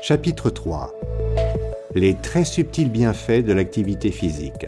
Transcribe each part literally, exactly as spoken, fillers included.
Chapitre trois. Les très subtils bienfaits de l'activité physique.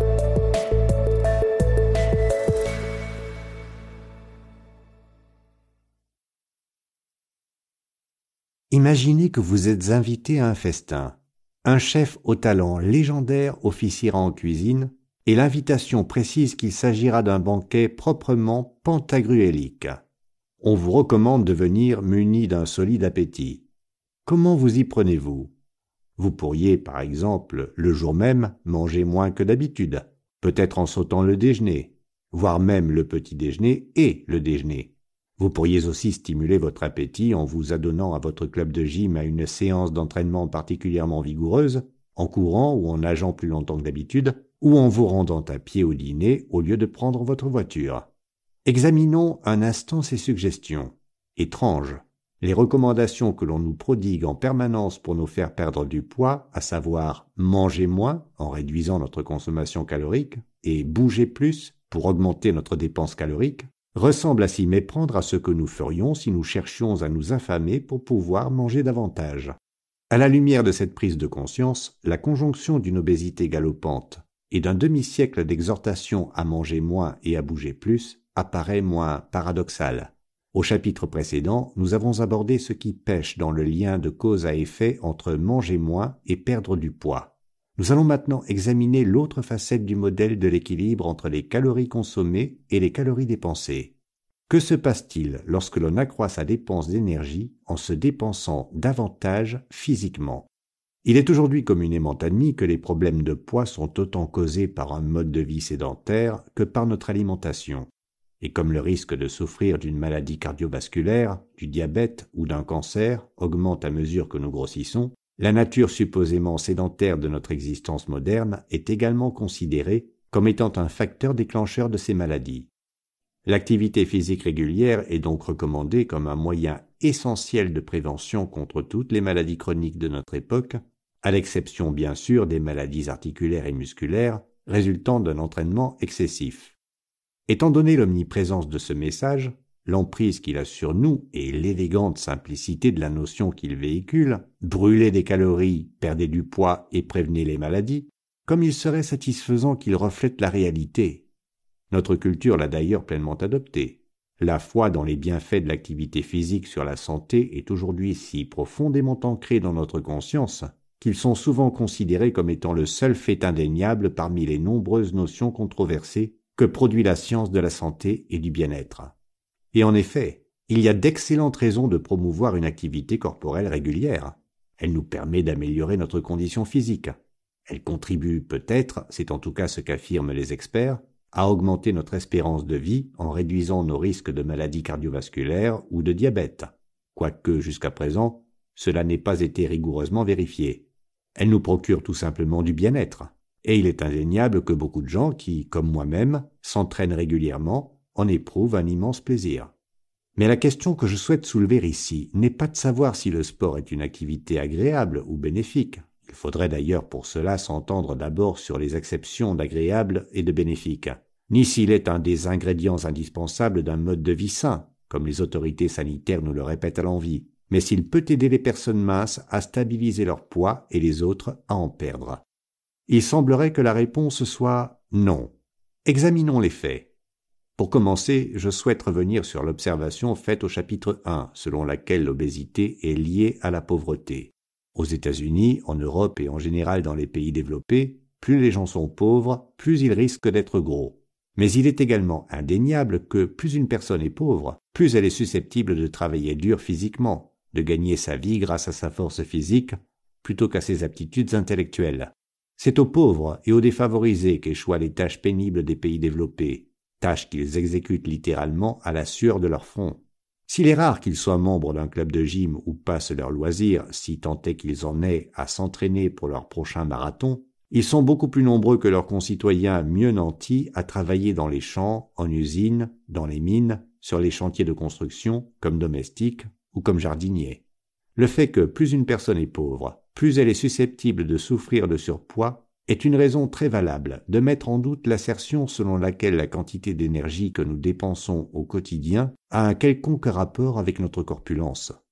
Imaginez que vous êtes invité à un festin. Un chef au talent légendaire officiera en cuisine et l'invitation précise qu'il s'agira d'un banquet proprement pantagruélique. On vous recommande de venir muni d'un solide appétit. Comment vous y prenez-vous ? Vous pourriez, par exemple, le jour même, manger moins que d'habitude, peut-être en sautant le déjeuner, voire même le petit déjeuner et le déjeuner. Vous pourriez aussi stimuler votre appétit en vous adonnant à votre club de gym à une séance d'entraînement particulièrement vigoureuse, en courant ou en nageant plus longtemps que d'habitude, ou en vous rendant à pied au dîner au lieu de prendre votre voiture. Examinons un instant ces suggestions. Étranges. Les recommandations que l'on nous prodigue en permanence pour nous faire perdre du poids, à savoir manger moins en réduisant notre consommation calorique et bouger plus pour augmenter notre dépense calorique, ressemblent à s'y méprendre à ce que nous ferions si nous cherchions à nous affamer pour pouvoir manger davantage. À la lumière de cette prise de conscience, la conjonction d'une obésité galopante et d'un demi-siècle d'exhortation à manger moins et à bouger plus apparaît moins paradoxale. Au chapitre précédent, nous avons abordé ce qui pèche dans le lien de cause à effet entre manger moins et perdre du poids. Nous allons maintenant examiner l'autre facette du modèle de l'équilibre entre les calories consommées et les calories dépensées. Que se passe-t-il lorsque l'on accroît sa dépense d'énergie en se dépensant davantage physiquement ? Il est aujourd'hui communément admis que les problèmes de poids sont autant causés par un mode de vie sédentaire que par notre alimentation. Et comme le risque de souffrir d'une maladie cardiovasculaire, du diabète ou d'un cancer augmente à mesure que nous grossissons, la nature supposément sédentaire de notre existence moderne est également considérée comme étant un facteur déclencheur de ces maladies. L'activité physique régulière est donc recommandée comme un moyen essentiel de prévention contre toutes les maladies chroniques de notre époque, à l'exception bien sûr des maladies articulaires et musculaires résultant d'un entraînement excessif. Étant donné l'omniprésence de ce message, l'emprise qu'il a sur nous et l'élégante simplicité de la notion qu'il véhicule, brûlez des calories, perdez du poids et prévenez les maladies, comme il serait satisfaisant qu'il reflète la réalité. Notre culture l'a d'ailleurs pleinement adopté. La foi dans les bienfaits de l'activité physique sur la santé est aujourd'hui si profondément ancrée dans notre conscience qu'ils sont souvent considérés comme étant le seul fait indéniable parmi les nombreuses notions controversées que produit la science de la santé et du bien-être. Et en effet, il y a d'excellentes raisons de promouvoir une activité corporelle régulière. Elle nous permet d'améliorer notre condition physique. Elle contribue peut-être, c'est en tout cas ce qu'affirment les experts, à augmenter notre espérance de vie en réduisant nos risques de maladies cardiovasculaires ou de diabète, quoique jusqu'à présent, cela n'ait pas été rigoureusement vérifié. Elle nous procure tout simplement du bien-être. Et il est indéniable que beaucoup de gens qui, comme moi-même, s'entraînent régulièrement, en éprouvent un immense plaisir. Mais la question que je souhaite soulever ici n'est pas de savoir si le sport est une activité agréable ou bénéfique. Il faudrait d'ailleurs pour cela s'entendre d'abord sur les exceptions d'agréable et de bénéfique, ni s'il est un des ingrédients indispensables d'un mode de vie sain, comme les autorités sanitaires nous le répètent à l'envi, mais s'il peut aider les personnes minces à stabiliser leur poids et les autres à en perdre. Il semblerait que la réponse soit non. Examinons les faits. Pour commencer, je souhaite revenir sur l'observation faite au chapitre un, selon laquelle l'obésité est liée à la pauvreté. Aux États-Unis, en Europe et en général dans les pays développés, plus les gens sont pauvres, plus ils risquent d'être gros. Mais il est également indéniable que plus une personne est pauvre, plus elle est susceptible de travailler dur physiquement, de gagner sa vie grâce à sa force physique, plutôt qu'à ses aptitudes intellectuelles. C'est aux pauvres et aux défavorisés qu'échoient les tâches pénibles des pays développés, tâches qu'ils exécutent littéralement à la sueur de leur front. S'il est rare qu'ils soient membres d'un club de gym ou passent leurs loisirs, si tant est qu'ils en aient à s'entraîner pour leur prochain marathon, ils sont beaucoup plus nombreux que leurs concitoyens mieux nantis à travailler dans les champs, en usines, dans les mines, sur les chantiers de construction, comme domestiques ou comme jardiniers. Le fait que plus une personne est pauvre, plus elle est susceptible de souffrir de surpoids, est une raison très valable de mettre en doute l'assertion selon laquelle la quantité d'énergie que nous dépensons au quotidien a un quelconque rapport avec notre corpulence.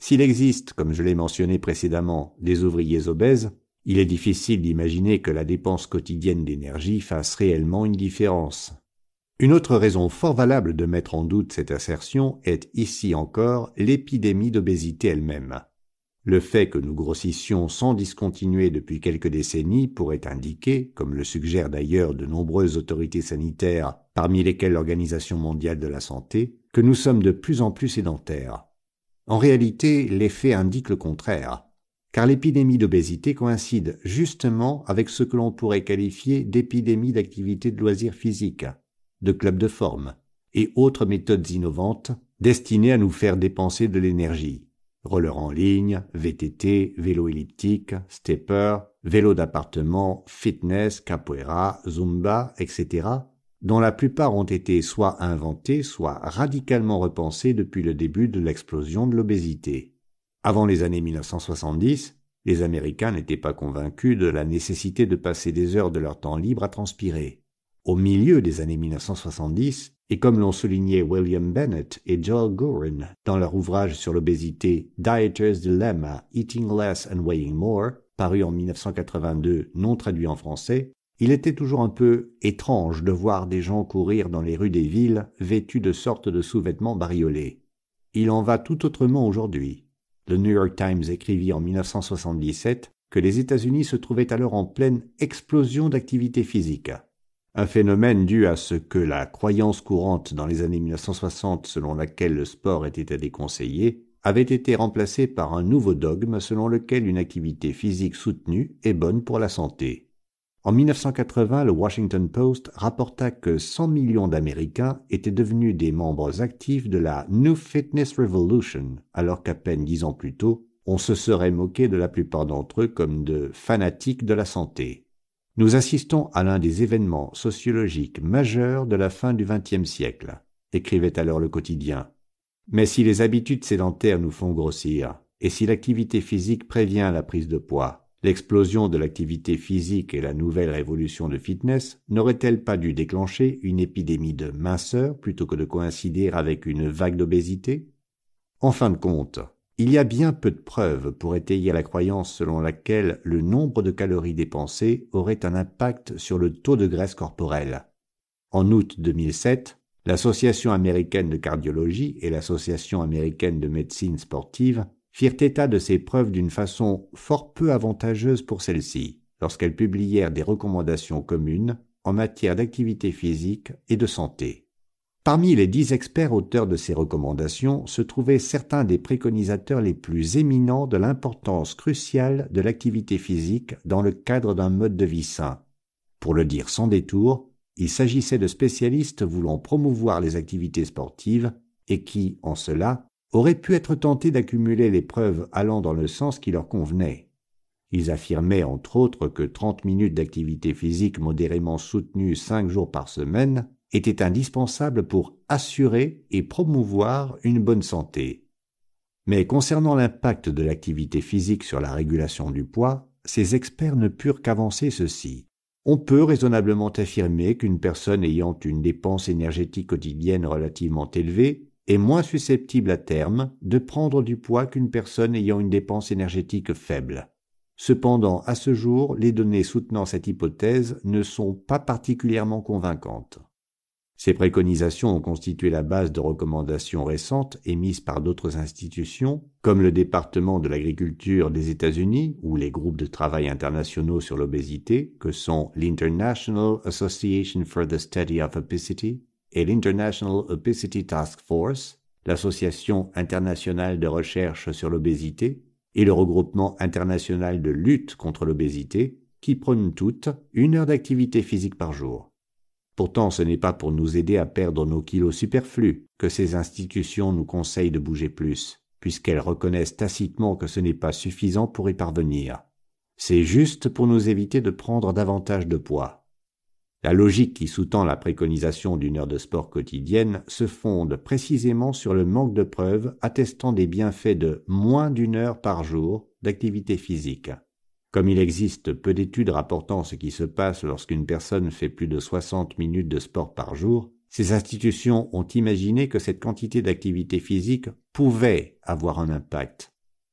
S'il existe, comme je l'ai mentionné précédemment, des ouvriers obèses, il est difficile d'imaginer que la dépense quotidienne d'énergie fasse réellement une différence. Une autre raison fort valable de mettre en doute cette assertion est ici encore l'épidémie d'obésité elle-même. Le fait que nous grossissions sans discontinuer depuis quelques décennies pourrait indiquer, comme le suggèrent d'ailleurs de nombreuses autorités sanitaires, parmi lesquelles l'Organisation mondiale de la santé, que nous sommes de plus en plus sédentaires. En réalité, les faits indiquent le contraire, car l'épidémie d'obésité coïncide justement avec ce que l'on pourrait qualifier d'épidémie d'activité de loisirs physiques, de clubs de forme, et autres méthodes innovantes destinées à nous faire dépenser de l'énergie. Roller en ligne, V T T, vélo elliptique, stepper, vélo d'appartement, fitness, capoeira, zumba, et cetera, dont la plupart ont été soit inventés, soit radicalement repensés depuis le début de l'explosion de l'obésité. Avant les années mille neuf cent soixante-dix, les Américains n'étaient pas convaincus de la nécessité de passer des heures de leur temps libre à transpirer. Au milieu des années mille neuf cent soixante-dix, et comme l'ont souligné William Bennett et Joel Goren dans leur ouvrage sur l'obésité Dieter's Dilemma, Eating Less and Weighing More, paru en mille neuf cent quatre-vingt-deux, non traduit en français, il était toujours un peu étrange de voir des gens courir dans les rues des villes vêtus de sortes de sous-vêtements bariolés. Il en va tout autrement aujourd'hui. Le New York Times écrivit en mille neuf cent soixante-dix-sept que les États-Unis se trouvaient alors en pleine explosion d'activité physique. Un phénomène dû à ce que la croyance courante dans les années mille neuf cent soixante selon laquelle le sport était à déconseiller avait été remplacé par un nouveau dogme selon lequel une activité physique soutenue est bonne pour la santé. En mille neuf cent quatre-vingts, le Washington Post rapporta que cent millions d'Américains étaient devenus des membres actifs de la New Fitness Revolution, alors qu'à peine dix ans plus tôt, on se serait moqué de la plupart d'entre eux comme de fanatiques de la santé. Nous assistons à l'un des événements sociologiques majeurs de la fin du vingtième siècle, écrivait alors le quotidien. Mais si les habitudes sédentaires nous font grossir, et si l'activité physique prévient la prise de poids, l'explosion de l'activité physique et la nouvelle révolution de fitness n'auraient-elles pas dû déclencher une épidémie de minceur plutôt que de coïncider avec une vague d'obésité? En fin de compte, il y a bien peu de preuves pour étayer la croyance selon laquelle le nombre de calories dépensées aurait un impact sur le taux de graisse corporelle. En août deux mille sept, l'Association américaine de cardiologie et l'Association américaine de médecine sportive firent état de ces preuves d'une façon fort peu avantageuse pour celles-ci, lorsqu'elles publièrent des recommandations communes en matière d'activité physique et de santé. Parmi les dix experts auteurs de ces recommandations se trouvaient certains des préconisateurs les plus éminents de l'importance cruciale de l'activité physique dans le cadre d'un mode de vie sain. Pour le dire sans détour, il s'agissait de spécialistes voulant promouvoir les activités sportives et qui, en cela, auraient pu être tentés d'accumuler les preuves allant dans le sens qui leur convenait. Ils affirmaient entre autres que trente minutes d'activité physique modérément soutenue cinq jours par semaine était indispensable pour assurer et promouvoir une bonne santé. Mais concernant l'impact de l'activité physique sur la régulation du poids, ces experts ne purent qu'avancer ceci. On peut raisonnablement affirmer qu'une personne ayant une dépense énergétique quotidienne relativement élevée est moins susceptible à terme de prendre du poids qu'une personne ayant une dépense énergétique faible. Cependant, à ce jour, les données soutenant cette hypothèse ne sont pas particulièrement convaincantes. Ces préconisations ont constitué la base de recommandations récentes émises par d'autres institutions, comme le département de l'agriculture des États-Unis ou les groupes de travail internationaux sur l'obésité, que sont l'International Association for the Study of Obesity et l'International Obesity Task Force, l'Association internationale de recherche sur l'obésité et le regroupement international de lutte contre l'obésité, qui prônent toutes une heure d'activité physique par jour. Pourtant, ce n'est pas pour nous aider à perdre nos kilos superflus que ces institutions nous conseillent de bouger plus, puisqu'elles reconnaissent tacitement que ce n'est pas suffisant pour y parvenir. C'est juste pour nous éviter de prendre davantage de poids. La logique qui sous-tend la préconisation d'une heure de sport quotidienne se fonde précisément sur le manque de preuves attestant des bienfaits de moins d'une heure par jour d'activité physique. Comme il existe peu d'études rapportant ce qui se passe lorsqu'une personne fait plus de soixante minutes de sport par jour, ces institutions ont imaginé que cette quantité d'activité physique pouvait avoir un impact,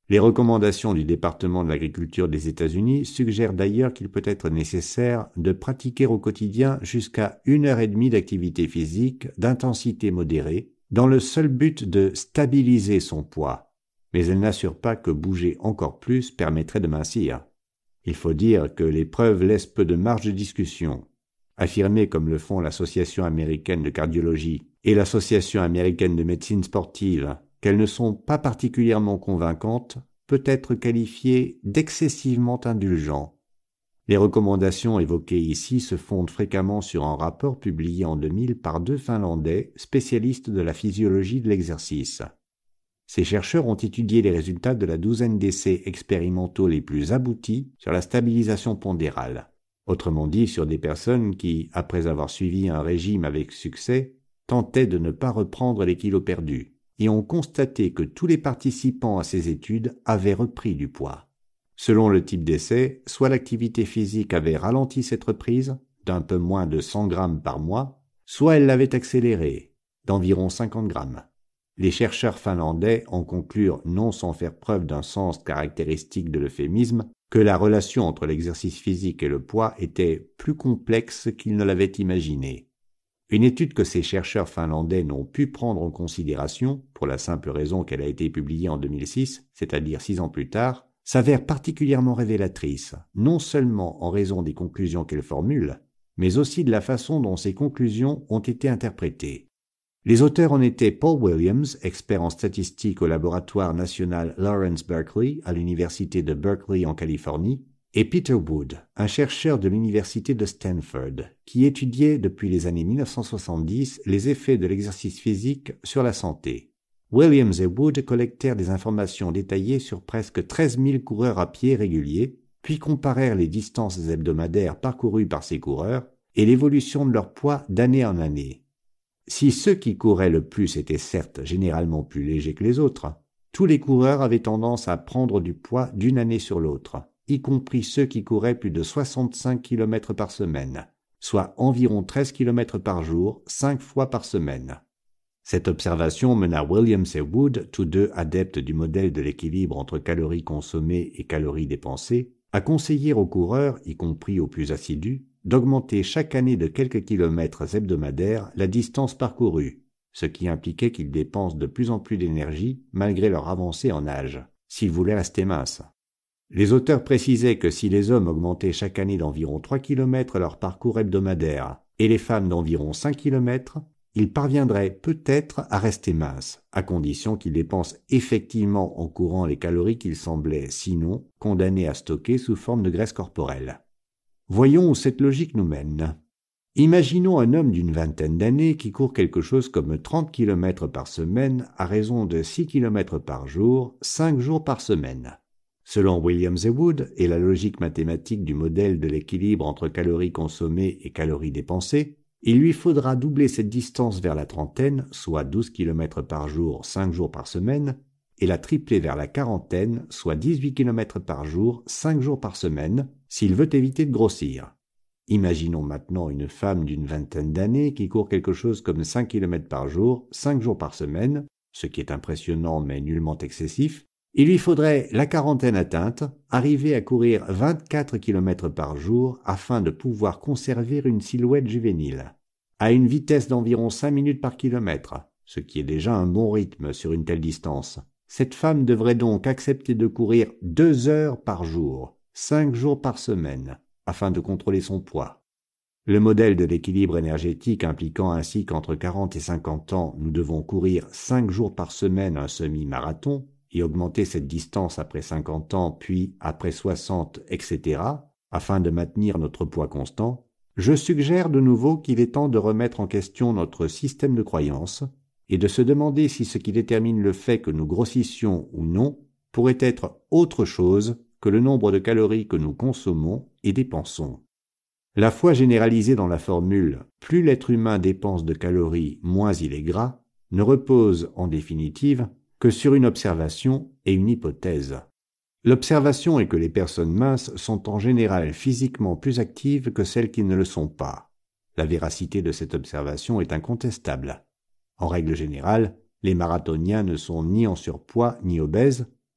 Les recommandations du département de l'agriculture des États-Unis suggèrent d'ailleurs qu'il peut être nécessaire de pratiquer au quotidien jusqu'à une heure et demie d'activité physique d'intensité modérée, dans le seul but de stabiliser son poids. Mais elle n'assure pas que bouger encore plus permettrait de mincir. Il faut dire que les preuves laissent peu de marge de discussion. Affirmer comme le font l'Association américaine de cardiologie et l'Association américaine de médecine sportive qu'elles ne sont pas particulièrement convaincantes peut être qualifié d'excessivement indulgent. Les recommandations évoquées ici se fondent fréquemment sur un rapport publié en deux mille par deux Finlandais spécialistes de la physiologie de l'exercice. Ces chercheurs ont étudié les résultats de la douzaine d'essais expérimentaux les plus aboutis sur la stabilisation pondérale, autrement dit sur des personnes qui, après avoir suivi un régime avec succès, tentaient de ne pas reprendre les kilos perdus, et ont constaté que tous les participants à ces études avaient repris du poids. Selon le type d'essai, soit l'activité physique avait ralenti cette reprise, d'un peu moins de cent grammes par mois, soit elle l'avait accélérée, d'environ cinquante grammes. Les chercheurs finlandais en conclurent, non sans faire preuve d'un sens caractéristique de l'euphémisme, que la relation entre l'exercice physique et le poids était plus complexe qu'ils ne l'avaient imaginé. Une étude que ces chercheurs finlandais n'ont pu prendre en considération, pour la simple raison qu'elle a été publiée en deux mille six, c'est-à-dire six ans plus tard, s'avère particulièrement révélatrice, non seulement en raison des conclusions qu'elle formule, mais aussi de la façon dont ces conclusions ont été interprétées. Les auteurs en étaient Paul Williams, expert en statistique au laboratoire national Lawrence Berkeley à l'université de Berkeley en Californie, et Peter Wood, un chercheur de l'université de Stanford, qui étudiait depuis les années mille neuf cent soixante-dix les effets de l'exercice physique sur la santé. Williams et Wood collectèrent des informations détaillées sur presque treize mille coureurs à pied réguliers, puis comparèrent les distances hebdomadaires parcourues par ces coureurs et l'évolution de leur poids d'année en année. Si ceux qui couraient le plus étaient certes généralement plus légers que les autres, tous les coureurs avaient tendance à prendre du poids d'une année sur l'autre, y compris ceux qui couraient plus de soixante-cinq kilomètres par semaine, soit environ treize kilomètres par jour, cinq fois par semaine. Cette observation mena Williams et Wood, tous deux adeptes du modèle de l'équilibre entre calories consommées et calories dépensées, à conseiller aux coureurs, y compris aux plus assidus, d'augmenter chaque année de quelques kilomètres hebdomadaires la distance parcourue, ce qui impliquait qu'ils dépensent de plus en plus d'énergie malgré leur avancée en âge, s'ils voulaient rester minces. Les auteurs précisaient que si les hommes augmentaient chaque année d'environ trois kilomètres leur parcours hebdomadaire et les femmes d'environ cinq kilomètres, ils parviendraient peut-être à rester minces, à condition qu'ils dépensent effectivement en courant les calories qu'ils semblaient, sinon, condamnés à stocker sous forme de graisse corporelle. Voyons où cette logique nous mène. Imaginons un homme d'une vingtaine d'années qui court quelque chose comme trente kilomètres par semaine à raison de six kilomètres par jour, cinq jours par semaine. Selon Williams et Wood et la logique mathématique du modèle de l'équilibre entre calories consommées et calories dépensées, il lui faudra doubler cette distance vers la trentaine, soit douze kilomètres par jour, cinq jours par semaine, et la tripler vers la quarantaine, soit dix-huit kilomètres par jour, cinq jours par semaine, s'il veut éviter de grossir. Imaginons maintenant une femme d'une vingtaine d'années qui court quelque chose comme cinq kilomètres par jour, cinq jours par semaine, ce qui est impressionnant mais nullement excessif. Il lui faudrait, la quarantaine atteinte, arriver à courir vingt-quatre kilomètres par jour afin de pouvoir conserver une silhouette juvénile, à une vitesse d'environ cinq minutes par kilomètre, ce qui est déjà un bon rythme sur une telle distance. Cette femme devrait donc accepter de courir deux heures par jour, cinq jours par semaine, afin de contrôler son poids. Le modèle de l'équilibre énergétique impliquant ainsi qu'entre quarante et cinquante ans, nous devons courir cinq jours par semaine un semi-marathon, et augmenter cette distance après cinquante ans, puis après soixante, et cetera, afin de maintenir notre poids constant, je suggère de nouveau qu'il est temps de remettre en question notre système de croyances et de se demander si ce qui détermine le fait que nous grossissions ou non pourrait être autre chose que le nombre de calories que nous consommons et dépensons. La foi généralisée dans la formule « plus l'être humain dépense de calories, moins il est gras » ne repose, en définitive, que sur une observation et une hypothèse. L'observation est que les personnes minces sont en général physiquement plus actives que celles qui ne le sont pas. La véracité de cette observation est incontestable. En règle générale, les marathoniens ne sont ni en surpoids ni obèses,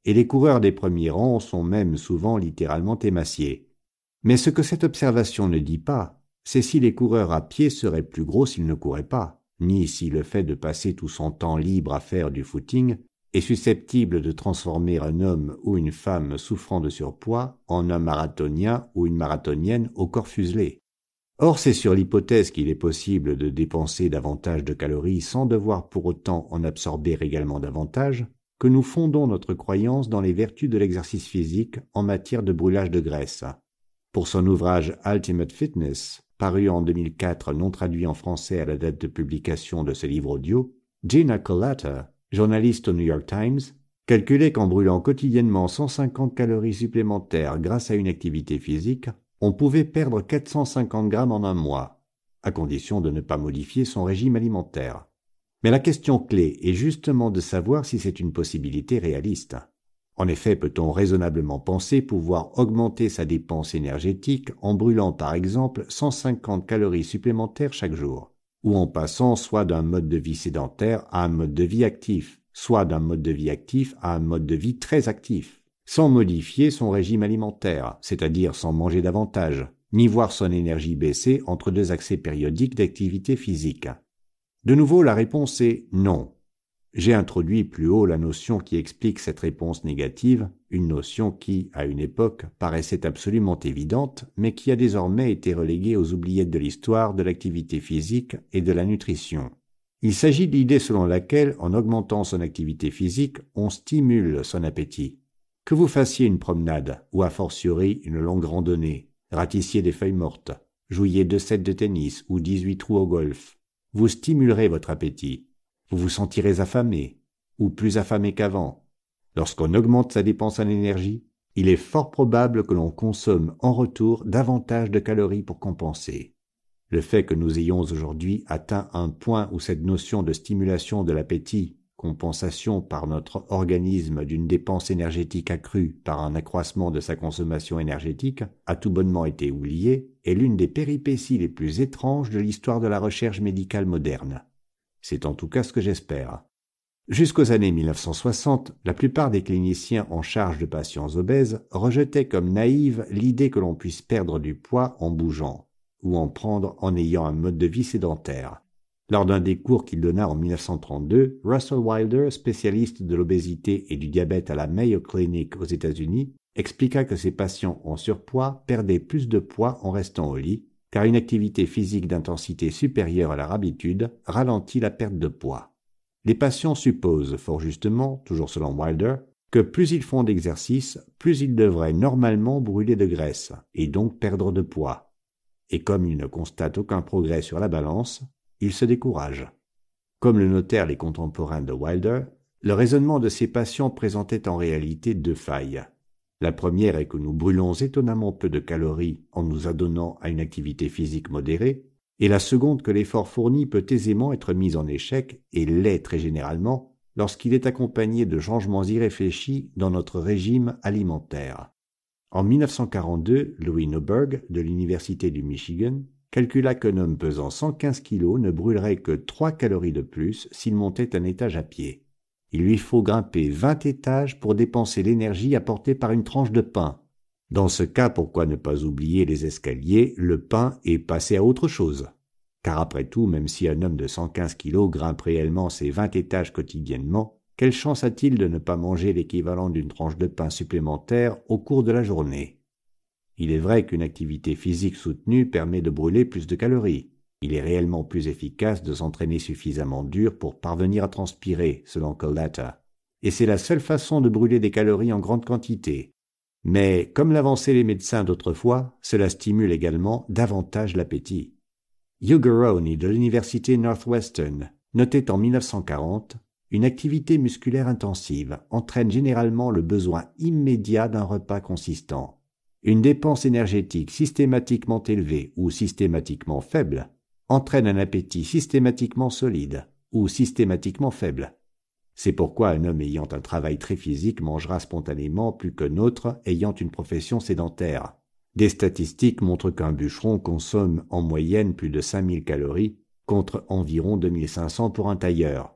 et les coureurs des premiers rangs sont même souvent littéralement émaciés. Mais ce que cette observation ne dit pas, c'est si les coureurs à pied seraient plus gros s'ils ne couraient pas, ni si le fait de passer tout son temps libre à faire du footing est susceptible de transformer un homme ou une femme souffrant de surpoids en un marathonien ou une marathonienne au corps fuselé. Or, c'est sur l'hypothèse qu'il est possible de dépenser davantage de calories sans devoir pour autant en absorber également davantage, que nous fondons notre croyance dans les vertus de l'exercice physique en matière de brûlage de graisse. Pour son ouvrage Ultimate Fitness, paru en deux mille quatre, non traduit en français à la date de publication de ce livre audio, Gina Kolata, journaliste au New York Times, calculait qu'en brûlant quotidiennement cent cinquante calories supplémentaires grâce à une activité physique, on pouvait perdre quatre cent cinquante grammes en un mois, à condition de ne pas modifier son régime alimentaire. Mais la question clé est justement de savoir si c'est une possibilité réaliste. En effet, peut-on raisonnablement penser pouvoir augmenter sa dépense énergétique en brûlant par exemple cent cinquante calories supplémentaires chaque jour, ou en passant soit d'un mode de vie sédentaire à un mode de vie actif, soit d'un mode de vie actif à un mode de vie très actif, sans modifier son régime alimentaire, c'est-à-dire sans manger davantage, ni voir son énergie baisser entre deux accès périodiques d'activité physique. De nouveau, la réponse est non. J'ai introduit plus haut la notion qui explique cette réponse négative, une notion qui, à une époque, paraissait absolument évidente, mais qui a désormais été reléguée aux oubliettes de l'histoire de l'activité physique et de la nutrition. Il s'agit de l'idée selon laquelle, en augmentant son activité physique, on stimule son appétit. Que vous fassiez une promenade, ou a fortiori une longue randonnée, ratissiez des feuilles mortes, jouiez deux sets de tennis ou dix-huit trous au golf, vous stimulerez votre appétit. Vous vous sentirez affamé, ou plus affamé qu'avant. Lorsqu'on augmente sa dépense en énergie, il est fort probable que l'on consomme en retour davantage de calories pour compenser. Le fait que nous ayons aujourd'hui atteint un point où cette notion de stimulation de l'appétit, compensation par notre organisme d'une dépense énergétique accrue par un accroissement de sa consommation énergétique, a tout bonnement été oubliée, est l'une des péripéties les plus étranges de l'histoire de la recherche médicale moderne. C'est en tout cas ce que j'espère. Jusqu'aux années mille neuf cent soixante, la plupart des cliniciens en charge de patients obèses rejetaient comme naïve l'idée que l'on puisse perdre du poids en bougeant, ou en prendre en ayant un mode de vie sédentaire. Lors d'un des cours qu'il donna en mille neuf cent trente-deux, Russell Wilder, spécialiste de l'obésité et du diabète à la Mayo Clinic aux États-Unis, expliqua que ses patients en surpoids perdaient plus de poids en restant au lit, car une activité physique d'intensité supérieure à leur habitude ralentit la perte de poids. Les patients supposent, fort justement, toujours selon Wilder, que plus ils font d'exercice, plus ils devraient normalement brûler de graisse, et donc perdre de poids. Et comme ils ne constatent aucun progrès sur la balance, ils se découragent. Comme le notèrent les contemporains de Wilder, le raisonnement de ces patients présentait en réalité deux failles. La première est que nous brûlons étonnamment peu de calories en nous adonnant à une activité physique modérée, et la seconde que l'effort fourni peut aisément être mis en échec, et l'est très généralement, lorsqu'il est accompagné de changements irréfléchis dans notre régime alimentaire. En mille neuf cent quarante-deux, Louis Neuberg, de l'Université du Michigan, calcula qu'un homme pesant cent quinze kilos ne brûlerait que trois calories de plus s'il montait un étage à pied. Il lui faut grimper vingt étages pour dépenser l'énergie apportée par une tranche de pain. Dans ce cas, pourquoi ne pas oublier les escaliers, le pain et passer à autre chose? Car après tout, même si un homme de cent quinze kilos grimpe réellement ses vingt étages quotidiennement, quelle chance a-t-il de ne pas manger l'équivalent d'une tranche de pain supplémentaire au cours de la journée? Il est vrai qu'une activité physique soutenue permet de brûler plus de calories. Il est réellement plus efficace de s'entraîner suffisamment dur pour parvenir à transpirer, selon Kolata. Et c'est la seule façon de brûler des calories en grande quantité. Mais, comme l'avançaient les médecins d'autrefois, cela stimule également davantage l'appétit. Hugh Garrone de l'université Northwestern notait en mille neuf cent quarante « Une activité musculaire intensive entraîne généralement le besoin immédiat d'un repas consistant. Une dépense énergétique systématiquement élevée ou systématiquement faible entraîne un appétit systématiquement solide ou systématiquement faible. C'est pourquoi un homme ayant un travail très physique mangera spontanément plus qu'un autre ayant une profession sédentaire. Des statistiques montrent qu'un bûcheron consomme en moyenne plus de cinq mille calories contre environ deux mille cinq cents pour un tailleur.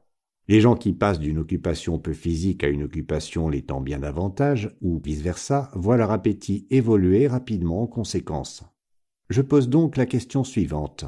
Les gens qui passent d'une occupation peu physique à une occupation l'étant bien davantage, ou vice-versa, voient leur appétit évoluer rapidement en conséquence. Je pose donc la question suivante.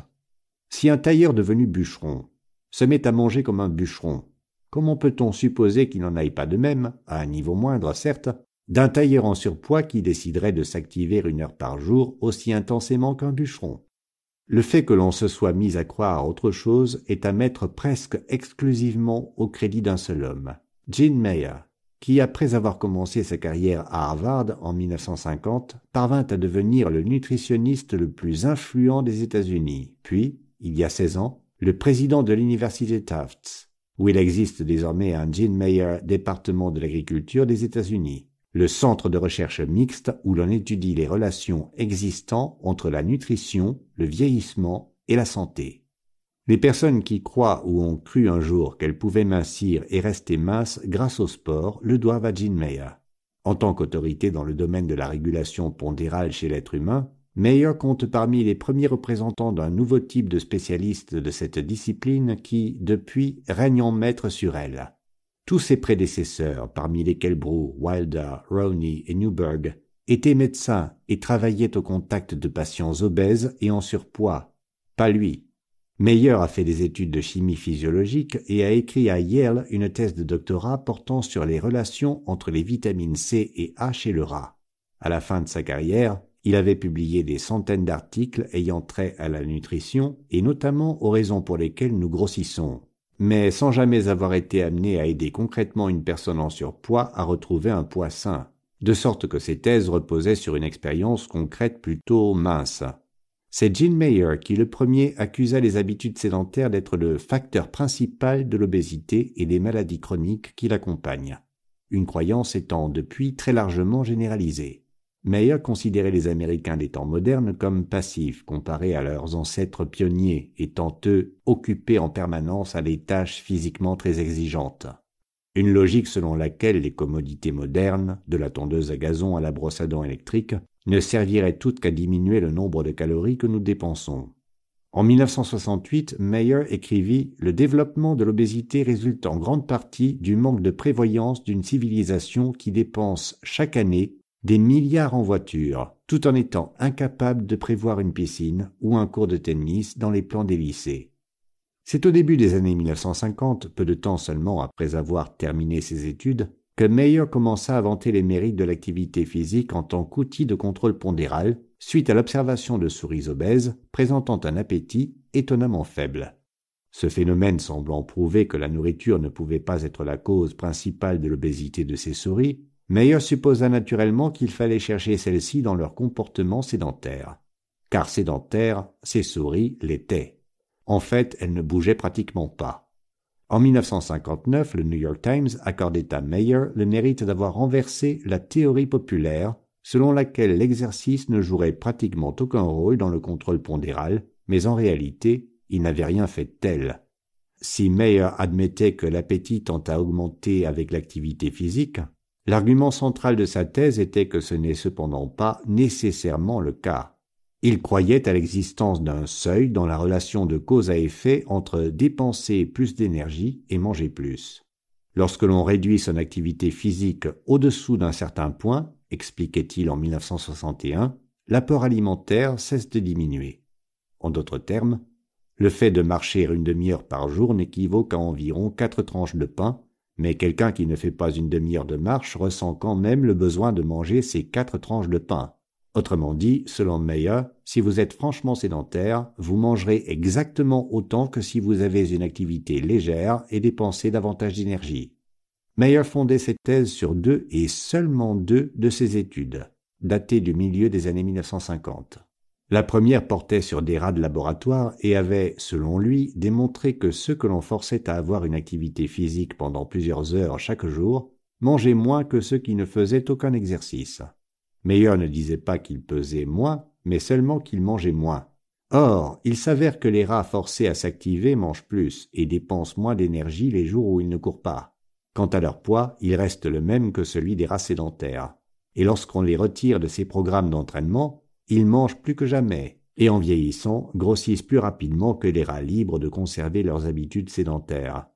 Si un tailleur devenu bûcheron se met à manger comme un bûcheron, comment peut-on supposer qu'il n'en aille pas de même, à un niveau moindre certes, d'un tailleur en surpoids qui déciderait de s'activer une heure par jour aussi intensément qu'un bûcheron? Le fait que l'on se soit mis à croire autre chose est à mettre presque exclusivement au crédit d'un seul homme, Gene Mayer, qui, après avoir commencé sa carrière à Harvard en mille neuf cent cinquante, parvint à devenir le nutritionniste le plus influent des États-Unis, puis, il y a seize ans, le président de l'université Tufts, où il existe désormais un Gene Mayer département de l'agriculture des États-Unis, le centre de recherche mixte où l'on étudie les relations existantes entre la nutrition, le vieillissement et la santé. Les personnes qui croient ou ont cru un jour qu'elles pouvaient mincir et rester minces grâce au sport le doivent à Gene Mayer. En tant qu'autorité dans le domaine de la régulation pondérale chez l'être humain, Mayer compte parmi les premiers représentants d'un nouveau type de spécialiste de cette discipline qui, depuis, règne en maître sur elle. Tous ses prédécesseurs, parmi lesquels Brew, Wilder, Rowney et Newberg, étaient médecins et travaillaient au contact de patients obèses et en surpoids. Pas lui. Mayer a fait des études de chimie physiologique et a écrit à Yale une thèse de doctorat portant sur les relations entre les vitamines C et A chez le rat. À la fin de sa carrière, il avait publié des centaines d'articles ayant trait à la nutrition et notamment aux raisons pour lesquelles nous grossissons, mais sans jamais avoir été amené à aider concrètement une personne en surpoids à retrouver un poids sain, de sorte que ses thèses reposaient sur une expérience concrète plutôt mince. C'est Gene Mayer qui le premier accusa les habitudes sédentaires d'être le facteur principal de l'obésité et des maladies chroniques qui l'accompagnent, une croyance étant depuis très largement généralisée. Mayer considérait les Américains des temps modernes comme passifs comparés à leurs ancêtres pionniers, étant eux occupés en permanence à des tâches physiquement très exigeantes. Une logique selon laquelle les commodités modernes, de la tondeuse à gazon à la brosse à dents électrique, ne serviraient toutes qu'à diminuer le nombre de calories que nous dépensons. En mille neuf cent soixante-huit, Mayer écrivit « Le développement de l'obésité résulte en grande partie du manque de prévoyance d'une civilisation qui dépense chaque année des milliards en voitures, tout en étant incapable de prévoir une piscine ou un cours de tennis dans les plans des lycées. » C'est au début des années mille neuf cent cinquante, peu de temps seulement après avoir terminé ses études, que Mayer commença à vanter les mérites de l'activité physique en tant qu'outil de contrôle pondéral, suite à l'observation de souris obèses présentant un appétit étonnamment faible. Ce phénomène semblant prouver que la nourriture ne pouvait pas être la cause principale de l'obésité de ces souris, Mayer supposa naturellement qu'il fallait chercher celles-ci dans leur comportement sédentaire. Car sédentaires, ces souris l'étaient. En fait, elles ne bougeaient pratiquement pas. En mille neuf cent cinquante-neuf, le New York Times accordait à Mayer le mérite d'avoir renversé la théorie populaire selon laquelle l'exercice ne jouerait pratiquement aucun rôle dans le contrôle pondéral, mais en réalité, il n'avait rien fait de tel. Si Mayer admettait que l'appétit tend à augmenter avec l'activité physique, l'argument central de sa thèse était que ce n'est cependant pas nécessairement le cas. Il croyait à l'existence d'un seuil dans la relation de cause à effet entre dépenser plus d'énergie et manger plus. Lorsque l'on réduit son activité physique au-dessous d'un certain point, expliquait-il en mille neuf cent soixante et un, l'apport alimentaire cesse de diminuer. En d'autres termes, le fait de marcher une demi-heure par jour n'équivaut qu'à environ quatre tranches de pain, mais quelqu'un qui ne fait pas une demi-heure de marche ressent quand même le besoin de manger ces quatre tranches de pain. Autrement dit, selon Mayer, si vous êtes franchement sédentaire, vous mangerez exactement autant que si vous avez une activité légère et dépensez davantage d'énergie. Mayer fondait cette thèse sur deux et seulement deux de ses études, datées du milieu des années mille neuf cent cinquante. La première portait sur des rats de laboratoire et avait, selon lui, démontré que ceux que l'on forçait à avoir une activité physique pendant plusieurs heures chaque jour mangeaient moins que ceux qui ne faisaient aucun exercice. Mayer ne disait pas qu'ils pesaient moins, mais seulement qu'ils mangeaient moins. Or, il s'avère que les rats forcés à s'activer mangent plus et dépensent moins d'énergie les jours où ils ne courent pas. Quant à leur poids, il reste le même que celui des rats sédentaires. Et lorsqu'on les retire de ces programmes d'entraînement, ils mangent plus que jamais, et en vieillissant, grossissent plus rapidement que les rats libres de conserver leurs habitudes sédentaires.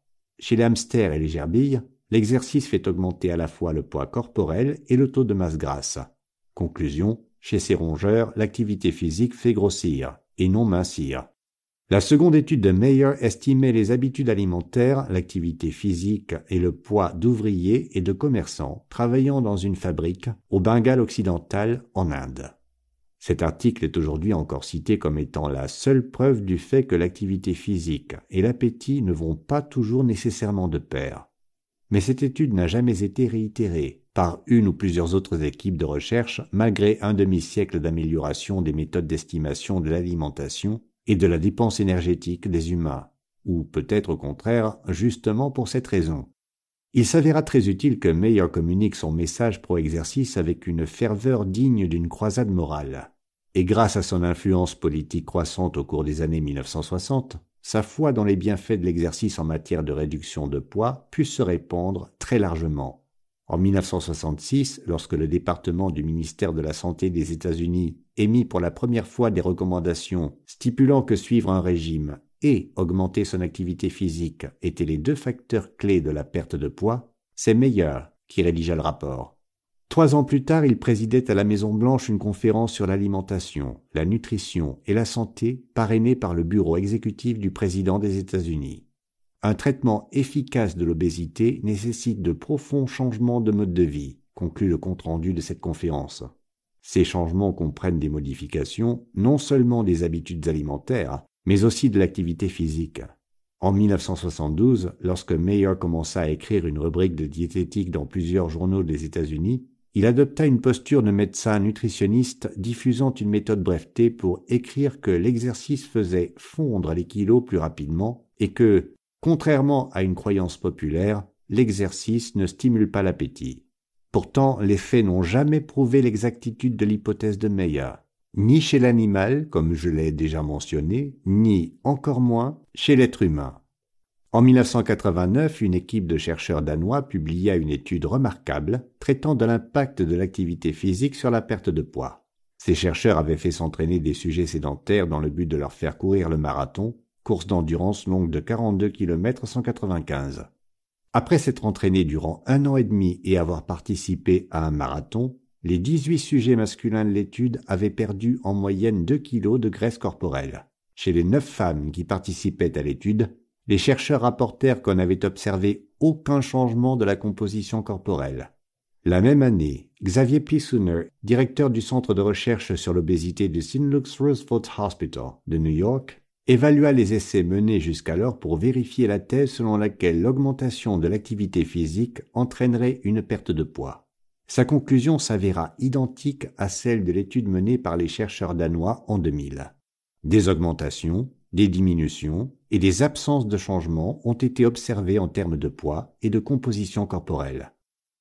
chez les hamsters et les gerbilles, l'exercice fait augmenter à la fois le poids corporel et le taux de masse grasse. Conclusion, chez ces rongeurs, l'activité physique fait grossir, et non mincir. La seconde étude de Meyer estimait les habitudes alimentaires, l'activité physique et le poids d'ouvriers et de commerçants travaillant dans une fabrique au Bengale occidental en Inde. Cet article est aujourd'hui encore cité comme étant la seule preuve du fait que l'activité physique et l'appétit ne vont pas toujours nécessairement de pair. Mais cette étude n'a jamais été réitérée par une ou plusieurs autres équipes de recherche malgré un demi-siècle d'amélioration des méthodes d'estimation de l'alimentation et de la dépense énergétique des humains, ou peut-être au contraire, justement pour cette raison. Il s'avéra très utile que Meyer communique son message pro-exercice avec une ferveur digne d'une croisade morale. Et grâce à son influence politique croissante au cours des années mille neuf cent soixante, sa foi dans les bienfaits de l'exercice en matière de réduction de poids put se répandre très largement. En mille neuf cent soixante-six, lorsque le département du ministère de la Santé des États-Unis émit pour la première fois des recommandations stipulant que suivre un régime et augmenter son activité physique étaient les deux facteurs clés de la perte de poids, c'est Meyer qui rédigea le rapport. Trois ans plus tard, il présidait à la Maison-Blanche une conférence sur l'alimentation, la nutrition et la santé parrainée par le bureau exécutif du président des États-Unis. Un traitement efficace de l'obésité nécessite de profonds changements de mode de vie, conclut le compte-rendu de cette conférence. Ces changements comprennent des modifications non seulement des habitudes alimentaires, mais aussi de l'activité physique. En mille neuf cent soixante-douze, lorsque Meyer commença à écrire une rubrique de diététique dans plusieurs journaux des États-Unis, il adopta une posture de médecin nutritionniste diffusant une méthode brevetée pour écrire que l'exercice faisait fondre les kilos plus rapidement et que, contrairement à une croyance populaire, l'exercice ne stimule pas l'appétit. Pourtant, les faits n'ont jamais prouvé l'exactitude de l'hypothèse de Meyer, ni chez l'animal, comme je l'ai déjà mentionné, ni, encore moins, chez l'être humain. En mille neuf cent quatre-vingt-neuf, une équipe de chercheurs danois publia une étude remarquable traitant de l'impact de l'activité physique sur la perte de poids. Ces chercheurs avaient fait s'entraîner des sujets sédentaires dans le but de leur faire courir le marathon, course d'endurance longue de quarante-deux kilomètres cent quatre-vingt-quinze. Après s'être entraînés durant un an et demi et avoir participé à un marathon, les dix-huit sujets masculins de l'étude avaient perdu en moyenne deux kilos de graisse corporelle. Chez les neuf femmes qui participaient à l'étude, les chercheurs rapportèrent qu'on n'avait observé aucun changement de la composition corporelle. La même année, Xavier Plissoner, directeur du Centre de recherche sur l'obésité du Saint Luke's Roosevelt Hospital de New York, évalua les essais menés jusqu'alors pour vérifier la thèse selon laquelle l'augmentation de l'activité physique entraînerait une perte de poids. Sa conclusion s'avéra identique à celle de l'étude menée par les chercheurs danois en deux mille. Des augmentations, des diminutions et des absences de changements ont été observées en termes de poids et de composition corporelle.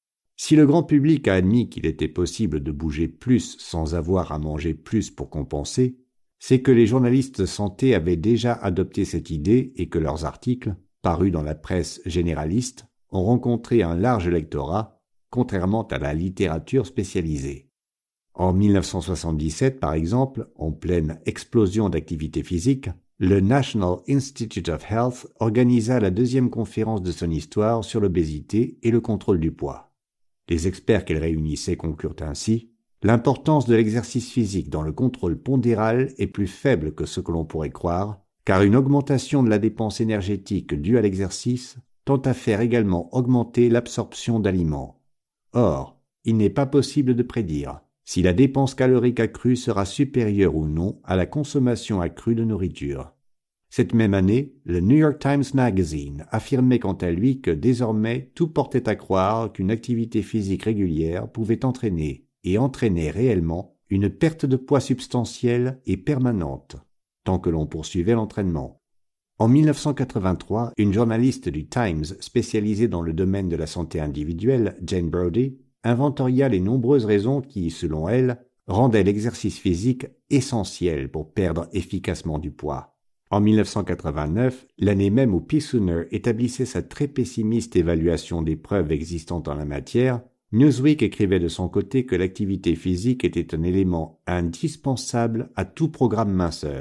Si le grand public a admis qu'il était possible de bouger plus sans avoir à manger plus pour compenser, c'est que les journalistes de santé avaient déjà adopté cette idée et que leurs articles, parus dans la presse généraliste, ont rencontré un large lectorat, contrairement à la littérature spécialisée. En mille neuf cent soixante-dix-sept, par exemple, en pleine explosion d'activité physique, le National Institute of Health organisa la deuxième conférence de son histoire sur l'obésité et le contrôle du poids. Les experts qu'elle réunissait conclurent ainsi « L'importance de l'exercice physique dans le contrôle pondéral est plus faible que ce que l'on pourrait croire, car une augmentation de la dépense énergétique due à l'exercice tend à faire également augmenter l'absorption d'aliments. Or, il n'est pas possible de prédire si la dépense calorique accrue sera supérieure ou non à la consommation accrue de nourriture. » Cette même année, le New York Times Magazine affirmait quant à lui que désormais tout portait à croire qu'une activité physique régulière pouvait entraîner, et entraînait réellement, une perte de poids substantielle et permanente, tant que l'on poursuivait l'entraînement. En mille neuf cent quatre-vingt-trois, une journaliste du Times spécialisée dans le domaine de la santé individuelle, Jane Brody, inventoria les nombreuses raisons qui, selon elle, rendaient l'exercice physique essentiel pour perdre efficacement du poids. En mille neuf cent quatre-vingt-neuf, l'année même où Plissoner établissait sa très pessimiste évaluation des preuves existantes en la matière, Newsweek écrivait de son côté que l'activité physique était un élément indispensable à tout programme minceur.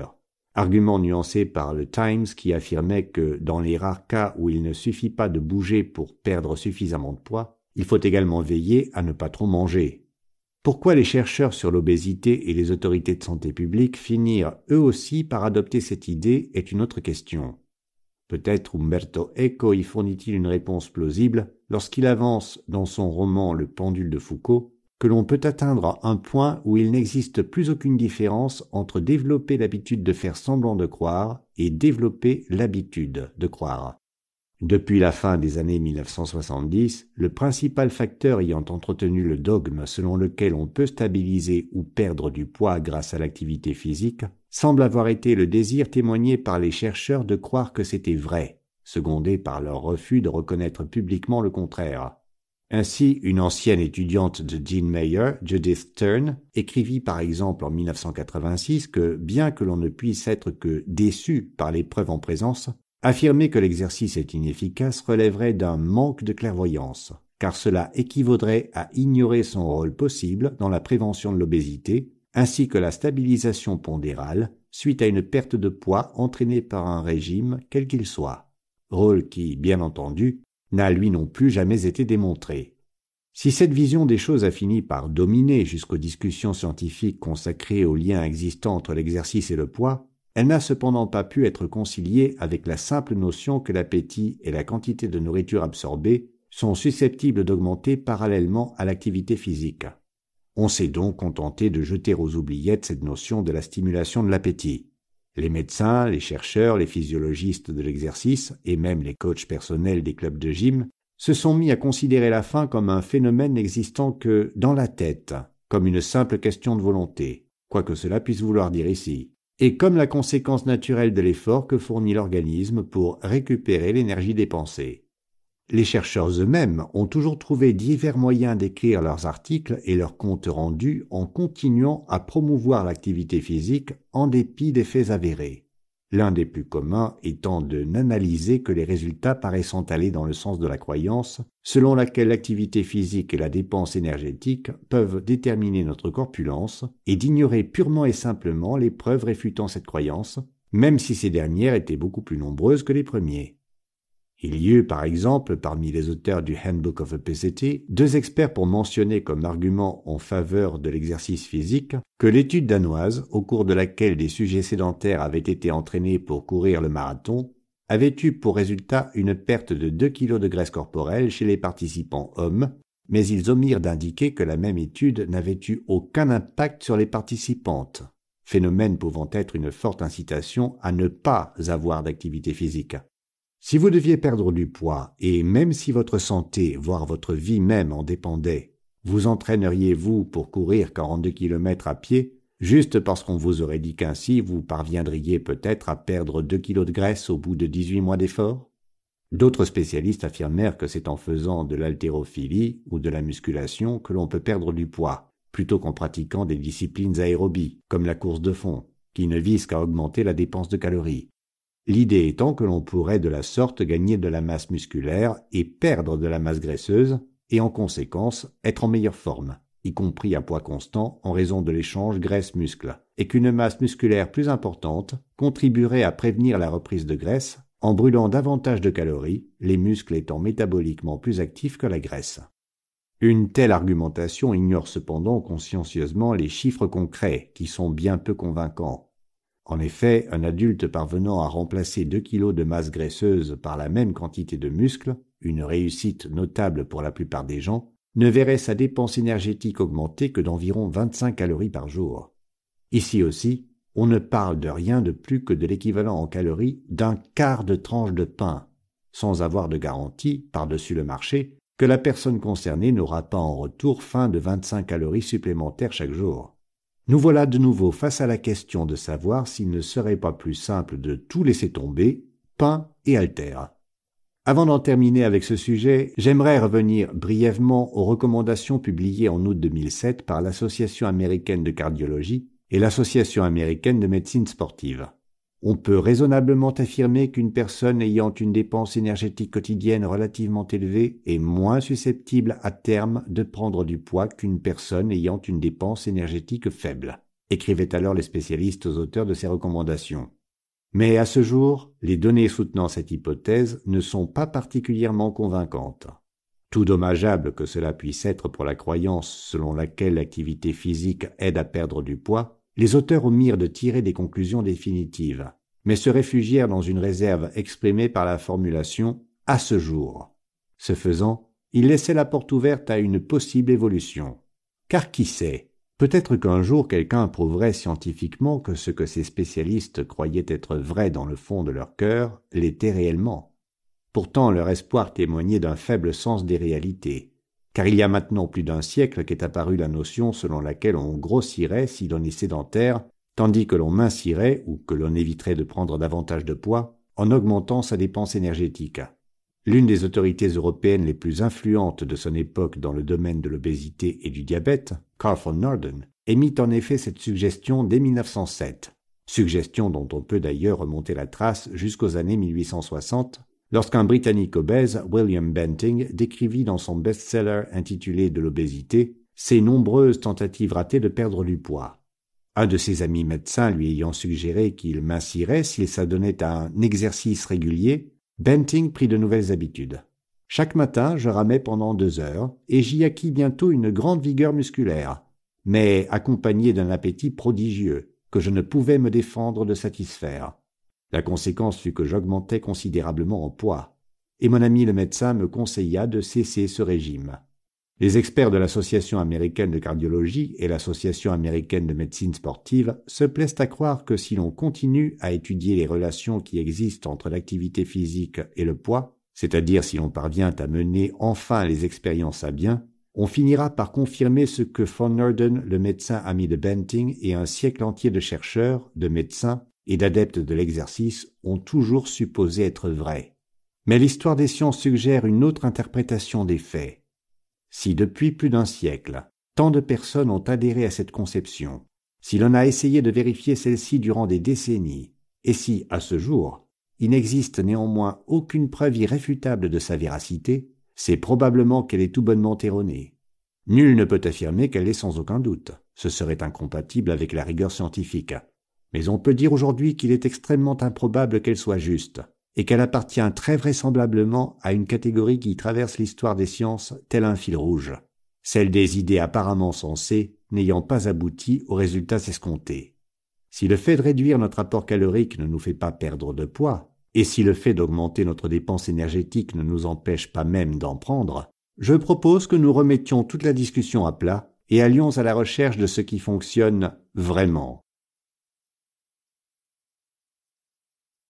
Argument nuancé par le Times qui affirmait que dans les rares cas où il ne suffit pas de bouger pour perdre suffisamment de poids, il faut également veiller à ne pas trop manger. Pourquoi les chercheurs sur l'obésité et les autorités de santé publique finirent eux aussi par adopter cette idée est une autre question. Peut-être Umberto Eco y fournit-il une réponse plausible lorsqu'il avance dans son roman Le pendule de Foucault que l'on peut atteindre un point où il n'existe plus aucune différence entre développer l'habitude de faire semblant de croire et développer l'habitude de croire. Depuis la fin des années mille neuf cent soixante-dix, le principal facteur ayant entretenu le dogme selon lequel on peut stabiliser ou perdre du poids grâce à l'activité physique semble avoir été le désir témoigné par les chercheurs de croire que c'était vrai, secondé par leur refus de reconnaître publiquement le contraire. Ainsi, une ancienne étudiante de Jean Mayer, Judith Stern, écrivit par exemple en mille neuf cent quatre-vingt-six que, bien que l'on ne puisse être que déçu par les preuves en présence, affirmer que l'exercice est inefficace relèverait d'un manque de clairvoyance, car cela équivaudrait à ignorer son rôle possible dans la prévention de l'obésité, ainsi que la stabilisation pondérale suite à une perte de poids entraînée par un régime quel qu'il soit, rôle qui, bien entendu, n'a lui non plus jamais été démontré. Si cette vision des choses a fini par dominer jusqu'aux discussions scientifiques consacrées aux liens existants entre l'exercice et le poids, elle n'a cependant pas pu être conciliée avec la simple notion que l'appétit et la quantité de nourriture absorbée sont susceptibles d'augmenter parallèlement à l'activité physique. On s'est donc contenté de jeter aux oubliettes cette notion de la stimulation de l'appétit. Les médecins, les chercheurs, les physiologistes de l'exercice et même les coachs personnels des clubs de gym se sont mis à considérer la faim comme un phénomène n'existant que dans la tête, comme une simple question de volonté, quoi que cela puisse vouloir dire ici, et comme la conséquence naturelle de l'effort que fournit l'organisme pour récupérer l'énergie dépensée. Les chercheurs eux-mêmes ont toujours trouvé divers moyens d'écrire leurs articles et leurs comptes rendus en continuant à promouvoir l'activité physique en dépit des faits avérés. L'un des plus communs étant de n'analyser que les résultats paraissant aller dans le sens de la croyance, selon laquelle l'activité physique et la dépense énergétique peuvent déterminer notre corpulence, et d'ignorer purement et simplement les preuves réfutant cette croyance, même si ces dernières étaient beaucoup plus nombreuses que les premiers. Il y eut, par exemple, parmi les auteurs du Handbook of Obesity, deux experts pour mentionner comme argument en faveur de l'exercice physique que l'étude danoise, au cours de laquelle des sujets sédentaires avaient été entraînés pour courir le marathon, avait eu pour résultat une perte de deux kilos de graisse corporelle chez les participants hommes, mais ils omirent d'indiquer que la même étude n'avait eu aucun impact sur les participantes, phénomène pouvant être une forte incitation à ne pas avoir d'activité physique. Si vous deviez perdre du poids, et même si votre santé, voire votre vie même en dépendait, vous entraîneriez-vous pour courir quarante-deux kilomètres à pied, juste parce qu'on vous aurait dit qu'ainsi vous parviendriez peut-être à perdre deux kilos de graisse au bout de dix-huit mois d'efforts? D'autres spécialistes affirmèrent que c'est en faisant de l'haltérophilie ou de la musculation que l'on peut perdre du poids, plutôt qu'en pratiquant des disciplines aérobies, comme la course de fond, qui ne visent qu'à augmenter la dépense de calories. L'idée étant que l'on pourrait de la sorte gagner de la masse musculaire et perdre de la masse graisseuse, et en conséquence être en meilleure forme, y compris à poids constant en raison de l'échange graisse-muscle, et qu'une masse musculaire plus importante contribuerait à prévenir la reprise de graisse en brûlant davantage de calories, les muscles étant métaboliquement plus actifs que la graisse. Une telle argumentation ignore cependant consciencieusement les chiffres concrets qui sont bien peu convaincants. En effet, un adulte parvenant à remplacer deux kilos de masse graisseuse par la même quantité de muscles, une réussite notable pour la plupart des gens, ne verrait sa dépense énergétique augmenter que d'environ vingt-cinq calories par jour. Ici aussi, on ne parle de rien de plus que de l'équivalent en calories d'un quart de tranche de pain, sans avoir de garantie, par-dessus le marché, que la personne concernée n'aura pas en retour faim de vingt-cinq calories supplémentaires chaque jour. Nous voilà de nouveau face à la question de savoir s'il ne serait pas plus simple de tout laisser tomber, pain et haltères. Avant d'en terminer avec ce sujet, j'aimerais revenir brièvement aux recommandations publiées en août deux mille sept par l'Association américaine de cardiologie et l'Association américaine de médecine sportive. On peut raisonnablement affirmer qu'une personne ayant une dépense énergétique quotidienne relativement élevée est moins susceptible à terme de prendre du poids qu'une personne ayant une dépense énergétique faible, écrivaient alors les spécialistes aux auteurs de ces recommandations. Mais à ce jour, les données soutenant cette hypothèse ne sont pas particulièrement convaincantes. Tout dommageable que cela puisse être pour la croyance selon laquelle l'activité physique aide à perdre du poids, les auteurs omirent de tirer des conclusions définitives, mais se réfugièrent dans une réserve exprimée par la formulation « à ce jour ». Ce faisant, ils laissaient la porte ouverte à une possible évolution. Car qui sait, peut-être qu'un jour quelqu'un prouverait scientifiquement que ce que ces spécialistes croyaient être vrai dans le fond de leur cœur l'était réellement. Pourtant, leur espoir témoignait d'un faible sens des réalités, car il y a maintenant plus d'un siècle qu'est apparue la notion selon laquelle on grossirait si l'on est sédentaire, tandis que l'on mincirait ou que l'on éviterait de prendre davantage de poids en augmentant sa dépense énergétique. L'une des autorités européennes les plus influentes de son époque dans le domaine de l'obésité et du diabète, Carl von Norden, émit en effet cette suggestion dès mille neuf cent sept, suggestion dont on peut d'ailleurs remonter la trace jusqu'aux années mille huit cent soixante, lorsqu'un Britannique obèse, William Banting, décrivit dans son best-seller intitulé « De l'obésité » ses nombreuses tentatives ratées de perdre du poids. Un de ses amis médecins lui ayant suggéré qu'il mincirait s'il s'adonnait à un exercice régulier, Banting prit de nouvelles habitudes. Chaque matin, je ramais pendant deux heures, et j'y acquis bientôt une grande vigueur musculaire, mais accompagnée d'un appétit prodigieux, que je ne pouvais me défendre de satisfaire. La conséquence fut que j'augmentais considérablement en poids, et mon ami le médecin me conseilla de cesser ce régime. Les experts de l'Association américaine de cardiologie et l'Association américaine de médecine sportive se plaisent à croire que si l'on continue à étudier les relations qui existent entre l'activité physique et le poids, c'est-à-dire si l'on parvient à mener enfin les expériences à bien, on finira par confirmer ce que von Norden, le médecin ami de Banting, et un siècle entier de chercheurs, de médecins et d'adeptes de l'exercice ont toujours supposé être vrai. Mais l'histoire des sciences suggère une autre interprétation des faits. Si depuis plus d'un siècle, tant de personnes ont adhéré à cette conception, si l'on a essayé de vérifier celle-ci durant des décennies, et si, à ce jour, il n'existe néanmoins aucune preuve irréfutable de sa véracité, c'est probablement qu'elle est tout bonnement erronée. Nul ne peut affirmer qu'elle est sans aucun doute, ce serait incompatible avec la rigueur scientifique. Mais on peut dire aujourd'hui qu'il est extrêmement improbable qu'elle soit juste, et qu'elle appartient très vraisemblablement à une catégorie qui traverse l'histoire des sciences tel un fil rouge, celle des idées apparemment sensées n'ayant pas abouti aux résultats escomptés. Si le fait de réduire notre apport calorique ne nous fait pas perdre de poids, et si le fait d'augmenter notre dépense énergétique ne nous empêche pas même d'en prendre, je propose que nous remettions toute la discussion à plat et allions à la recherche de ce qui fonctionne vraiment.